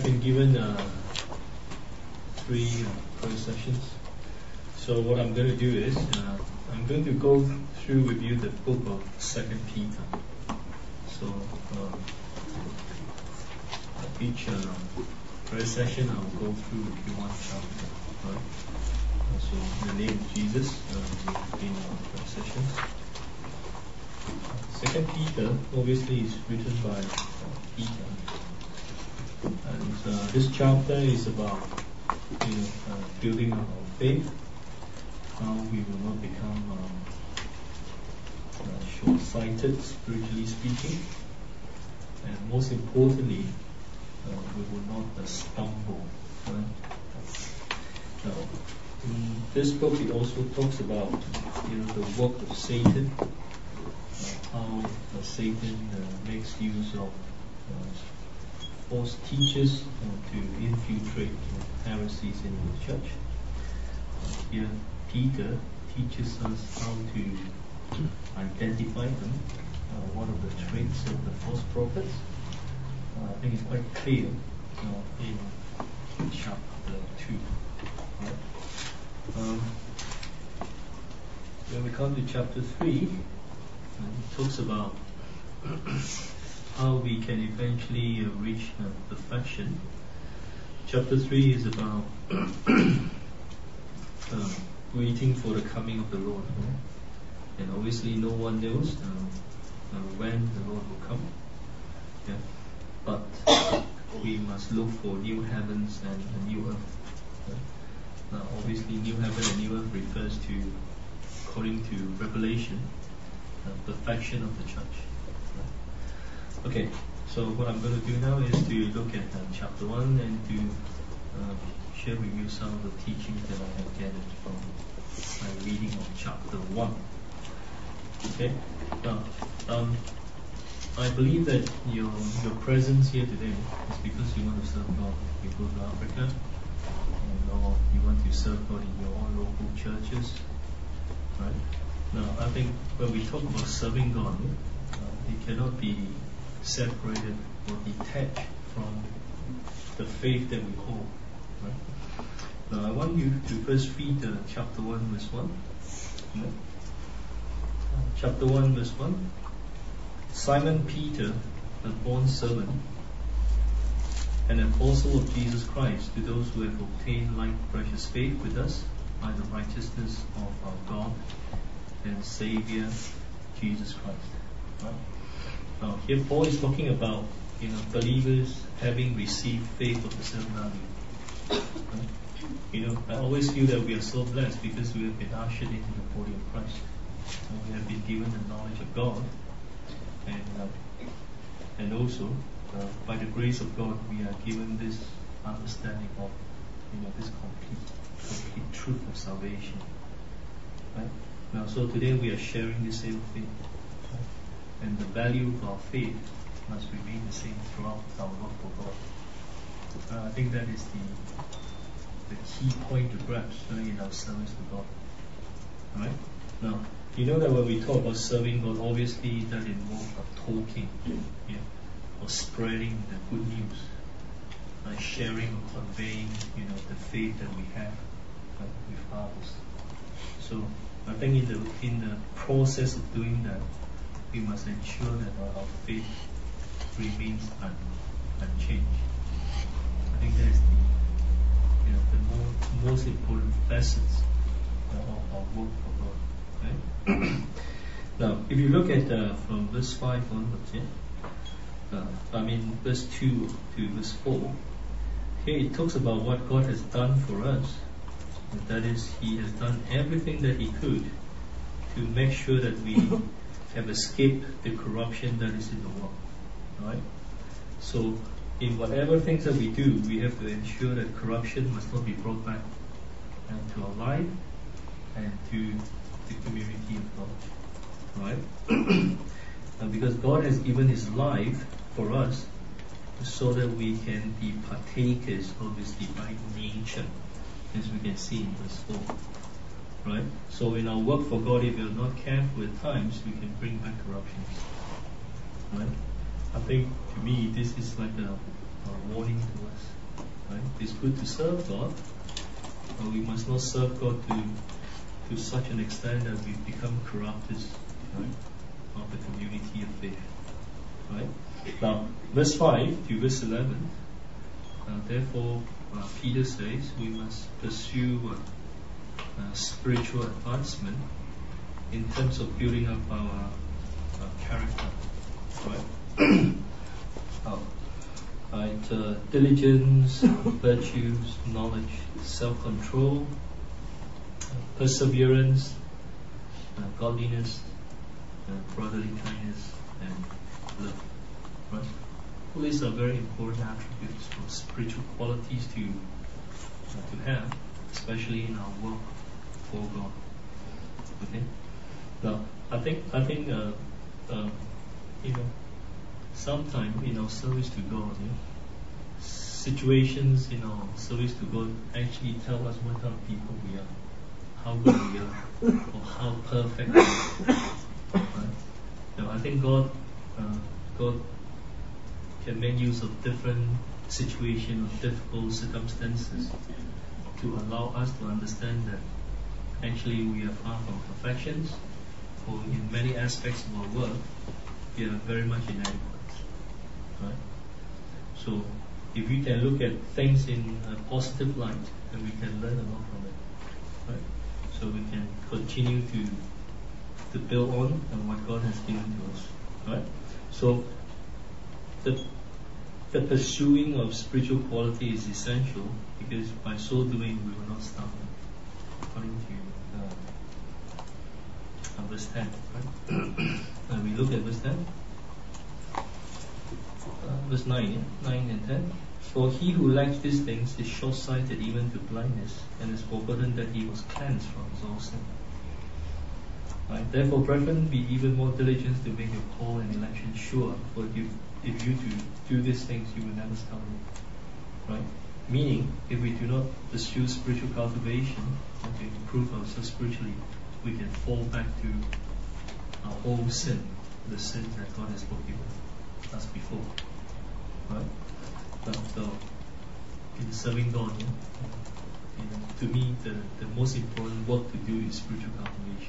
been given 3 prayer sessions. So what I'm going to do is I'm going to go through with you the book of 2 Peter. So each prayer session I'll go through with you one chapter. Right? So in the name of Jesus, in our prayer sessions. 2 Peter obviously is written by Peter. And this chapter is about building up our faith, how we will not become short-sighted, spiritually speaking, and most importantly, we will not stumble. Right? Now, in this book, it also talks about the work of Satan, how Satan makes use of false teachers to infiltrate heresies in the church. Here, Peter teaches us how to identify them. One of the traits of the false prophets, I think it's quite clear in chapter 2. Right? When we come to chapter 3, it talks about how we can eventually reach perfection. Chapter 3 is about waiting for the coming of the Lord. Right? And obviously no one knows when the Lord will come. Yeah? But we must look for new heavens and a new earth. Right? Now obviously new heaven and new earth refers to, according to Revelation, perfection of the church. Right? Okay, so what I'm going to do now is to look at chapter 1 and to share with you some of the teachings that I have gathered from my reading of chapter 1. Okay, now I believe that your presence here today is because you want to serve God. You go to Africa, or you want to serve God in your own local churches. Right? Now, I think when we talk about serving God, it cannot be separated or detached from the faith that we hold. Right? Now, I want you to first read chapter 1, verse 1. Right? Chapter 1, verse 1. Simon Peter, a born servant, an apostle of Jesus Christ, to those who have obtained like precious faith with us by the righteousness of our God and Savior Jesus Christ. Right? Now, here Paul is talking about believers having received faith of a certain value. Right? I always feel that we are so blessed because we have been ushered into the body of Christ. And we have been given the knowledge of God, and also by the grace of God we are given this understanding of this complete truth of salvation. Right? Now, so today we are sharing the same faith, right? And the value of our faith must remain the same throughout our work for God. I think that is the key point to grasp in our service to God. Right? Now, you know that when we talk about serving God, obviously that involves talking, or spreading the good news, like sharing or conveying, the faith that we have with others. So I think in the process of doing that, we must ensure that our faith remains unchanged. I think that is the most important facets of our work for God. Right? Now, if you look at from verse 5 onwards, verse 2 to verse 4, here it talks about what God has done for us. That is, He has done everything that He could to make sure that we have escaped the corruption that is in the world. Right? So, in whatever things that we do, we have to ensure that corruption must not be brought back to our life and to the community of God. Right? And because God has given His life for us so that we can be partakers of His divine nature, as we can see in verse 4. Right? So in our work for God, if we are not careful at times, we can bring back corruptions. Right? I think to me this is like a warning to us. it's good to serve God, but we must not serve God to such an extent that we become corrupters, right, of the community of faith. Right? Now, verse 5 to verse 11, therefore, Peter says we must pursue spiritual advancement in terms of building up our character. Right? Diligence, virtues, knowledge, self-control, perseverance, godliness, brotherly kindness, and love. Right? All these are very important attributes or spiritual qualities to have, especially in our work for God. Okay. Now, I think sometimes in our service to God, situations in our service to God actually tell us what kind of people we are, how good we are, or how perfect we are. Right? Now, I think God can make use of different situations, of difficult circumstances, to allow us to understand that actually we are far from perfections, or in many aspects of our work, we are very much inadequate. Right? So, if we can look at things in a positive light, then we can learn a lot from it. Right? So we can continue to build on what God has given to us. Right? So the pursuing of spiritual quality is essential, because by so doing we will not stumble. According to verse 10. Right? And we look at verse 10. Verse 9 and 10. For he who lacks these things is short-sighted even to blindness, and has forgotten that he was cleansed from his old sin. Right? Therefore, brethren, be even more diligent to make your call and election sure. For if you do these things, you will never stumble. Right? Meaning, if we do not pursue spiritual cultivation and to improve ourselves spiritually, we can fall back to our old sin, the sin that God has forgiven us before. Right? But in serving God, to me, the most important work to do is spiritual cultivation.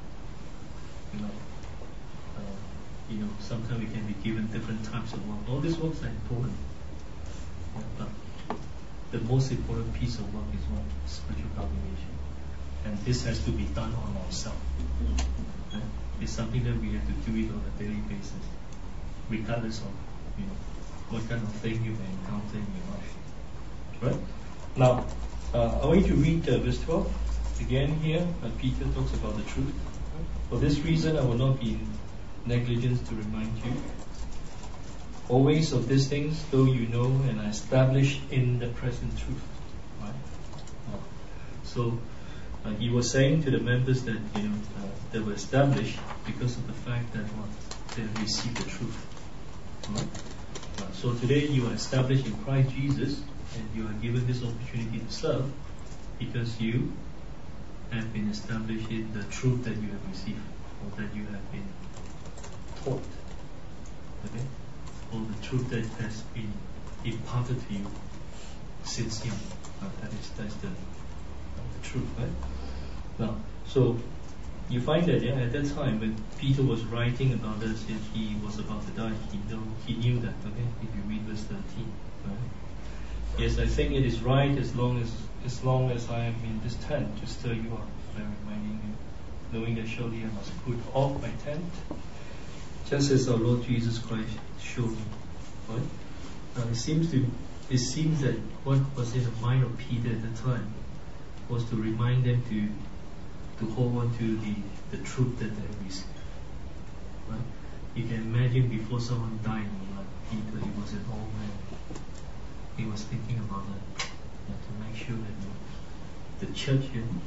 Sometimes we can be given different types of work. All these works are important, but the most important piece of work is what? Spiritual cultivation, and this has to be done on ourselves. Right? It's something that we have to do it on a daily basis, regardless of what kind of thing you may encounter in your life. Right? Now, I want you to read verse 12 again here. Peter talks about the truth. For this reason, I will not be negligent to remind you always of these things, though you know and are established in the present truth. Right? So he was saying to the members that they were established because of the fact that they have received the truth. Right? So today you are established in Christ Jesus, and you are given this opportunity to serve because you have been established in the truth that you have received, or that you have been taught. Okay? Or the truth that has been imparted to you since young. That's the truth, right? Now, so you find that at that time when Peter was writing about this, he was about to die. He knew that. Okay, if you read verse 13, right? Yes, I think it is right as long as I am in this tent to stir you up by reminding you, knowing that surely I must put off my tent, just as our Lord Jesus Christ showed me. Right? Now it seems that what was in the mind of Peter at the time was to remind them to hold on to the truth that they have received. Right? You can imagine before someone died, like Peter, he was an old man. He was thinking about that, to make sure that the church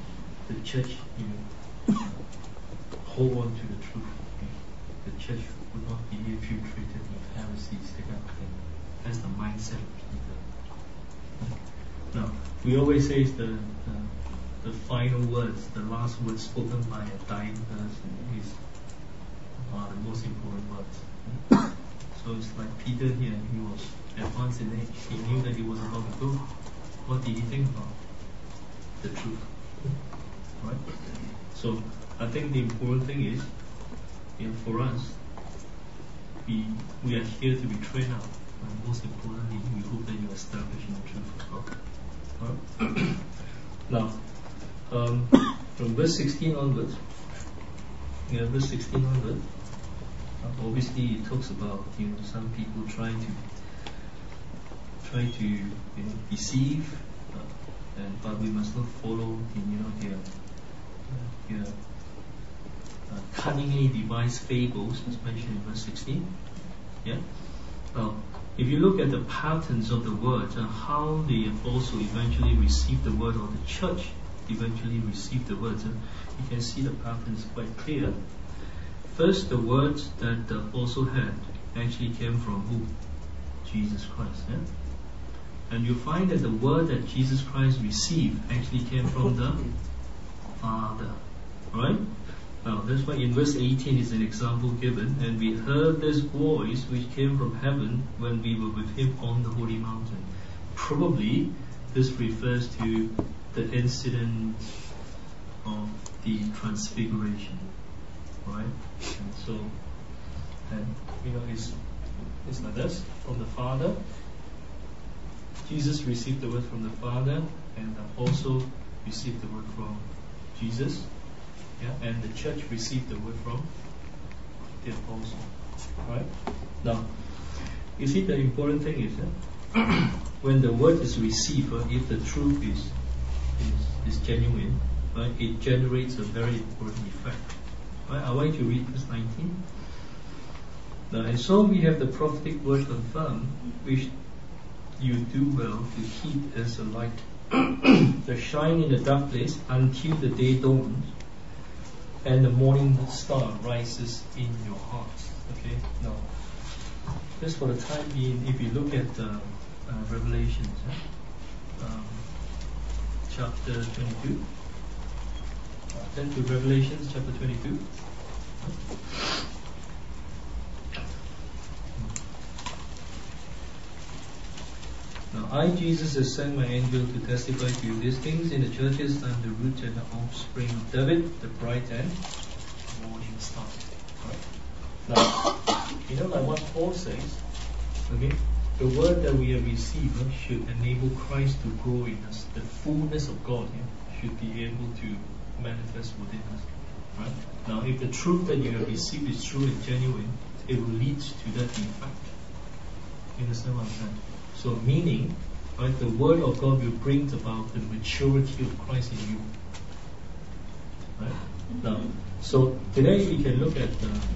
hold on to the truth. The church would not be infiltrated with heresies, that kind of thing. That's the mindset of Peter. Now, we always say the final words, the last words spoken by a dying person are the most important words. So it's like Peter here, he was advanced in age. He knew that he was about to go. what did he think about? The truth. Right? So I think the important thing is, for us, we are here to be trained up. And most importantly, we hope that you establish in the truth of God. Right? Now, from verse 16 onwards, obviously it talks about some people trying to deceive, but we must not follow their cunningly devised fables, as mentioned in verse 16. Yeah. If you look at the patterns of the word, how the apostle eventually received the word, or the church eventually received the word, you can see the patterns quite clear. First, the words that the apostle had actually came from who? Jesus Christ. Yeah? And you find that the word that Jesus Christ received actually came from the Father. Right? Now, that's why in verse 18 is an example given. And we heard this voice which came from heaven when we were with him on the holy mountain. Probably this refers to the incident of the transfiguration. Right? And so, it's like this, from the Father. Jesus received the word from the Father, and also received the word from Jesus. Yeah? And the church received the word from the apostle. Right? Now, you see, the important thing is that when the word is received, if the truth is genuine, right, it generates a very important effect. Right? I want you to read verse 19. Now, and so we have the prophetic word confirmed, which you do well to keep as a light that shine in the dark place until the day dawns and the morning star rises in your hearts. Okay, now just for the time being, if you look at Revelations, chapter 22, then to Revelations chapter 22. Now, I, Jesus, have sent my angel to testify to you these things in the churches. I am the root and the offspring of David, the bright and morning star. Right? Now, like what Paul says, okay, the word that we have received should enable Christ to grow in us. The fullness of God should be able to manifest within us. Right? Now, if the truth that you have received is true and genuine, it will lead to that effect. You understand what I'm saying? So, meaning, right, the word of God will bring about the maturity of Christ in you. Right? Now, so today we can look at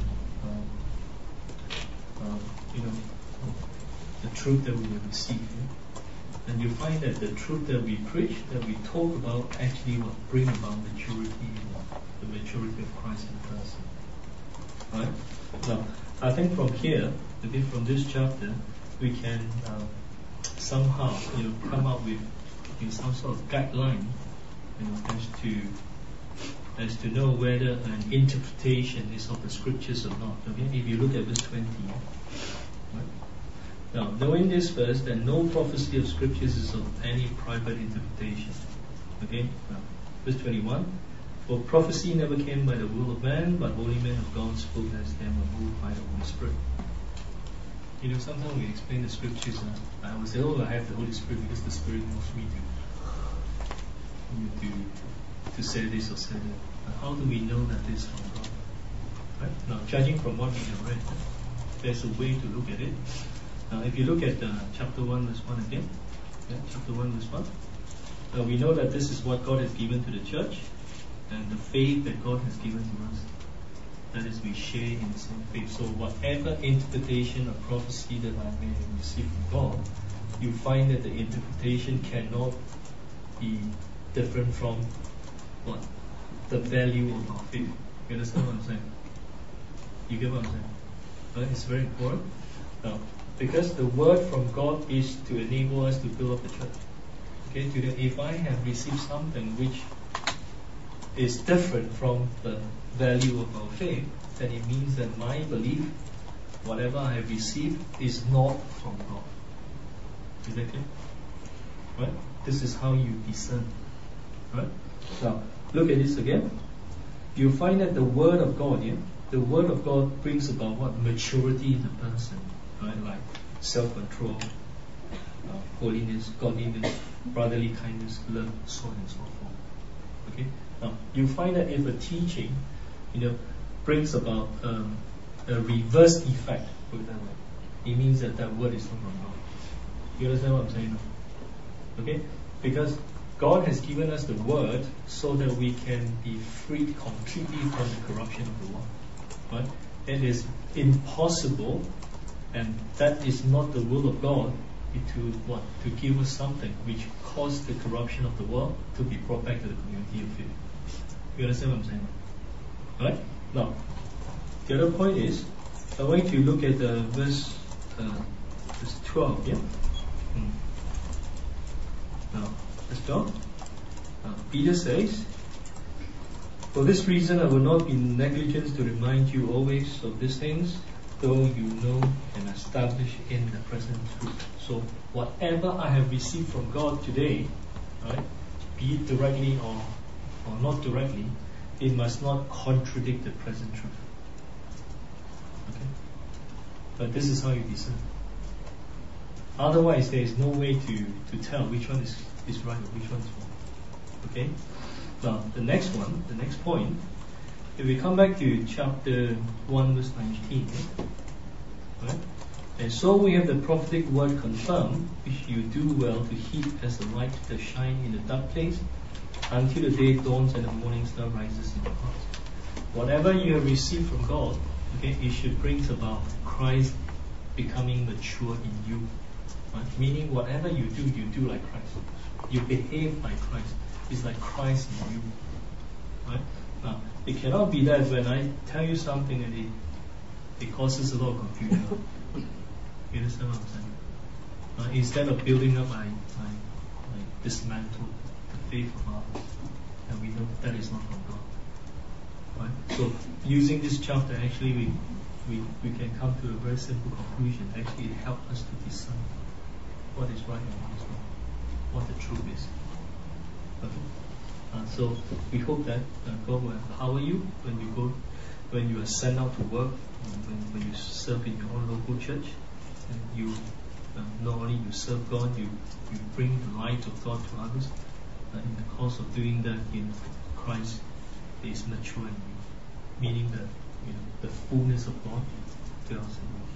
the truth that we have received, and you find that the truth that we preach, that we talk about, actually will bring about maturity, the maturity of Christ in the person. Right? Now, I think from here, from this chapter, we can somehow, come up with some sort of guideline, as to know whether an interpretation is of the scriptures or not. Okay, if you look at verse 20. Right? Now, knowing this first, that no prophecy of scriptures is of any private interpretation. Okay, now, verse 21. For prophecy never came by the will of man, but holy men of God spoke as them were moved by the Holy Spirit. Sometimes we explain the scriptures, and I will say, I have the Holy Spirit because the Spirit moves me to say this or say that. But how do we know that this is from God? Right? Now, judging from what we have read, there's a way to look at it. Now, if you look at chapter 1, verse 1 again, chapter 1, verse 1, we know that this is what God has given to the church, and the faith that God has given to us. That is, we share in the same faith. So whatever interpretation of prophecy that I may have received from God, you find that the interpretation cannot be different from what? The value of our faith. You understand what I'm saying? You get what I'm saying? Right? It's very important. Now, because the word from God is to enable us to build up the church. Okay, if I have received something which is different from the value of our faith, then it means that my belief, whatever I have received, is not from God. Is that clear? Right? This is how you discern. Right? Now, look at this again. You find that the Word of God, the Word of God brings about what? Maturity in the person. Right? Like self-control, holiness, godliness, brotherly kindness, love, so on and so forth. Okay? Now, you find that if a teaching, brings about a reverse effect, put it that way, it means that that word is not from God. You understand what I'm saying now? Okay? Because God has given us the word so that we can be freed completely from the corruption of the world. Right? It is impossible, and that is not the will of God, to what? To give us something which caused the corruption of the world to be brought back to the community of faith. You understand what I'm saying? Right? Now, the other point is, I want you to look at verse 12. Yeah. Now, verse 12. Peter says, "For this reason, I will not be negligent to remind you always of these things, though you know and establish in the present truth." So, whatever I have received from God today, right, be it directly or not directly, it must not contradict the present truth. Okay? But this is how you discern. Otherwise, there is no way to tell which one is right or which one is wrong. Okay? Now, the next point, if we come back to chapter 1, verse 19, right? "And so we have the prophetic word confirmed, which you do well to heed as the light that shine in the dark place, until the day dawns and the morning star rises in your hearts." Whatever you have received from God, okay, it should bring about Christ becoming mature in you. Right? Meaning, whatever you do like Christ. You behave like Christ. It's like Christ in you. Right? Now, it cannot be that when I tell you something and it causes a lot of confusion. You understand what I'm saying? Instead of building up, I dismantle the faith of others, and we know that is not from God. Right? So, using this chapter, actually, we can come to a very simple conclusion. Actually, it helps us to discern what is right and what is wrong, what the truth is. Okay? So we hope that God will empower you when you are sent out to work, when you serve in your own local church, and you not only you serve God, you bring the light of God to others. In the course of doing that, Christ is mature in you, meaning that the fullness of God dwells in you.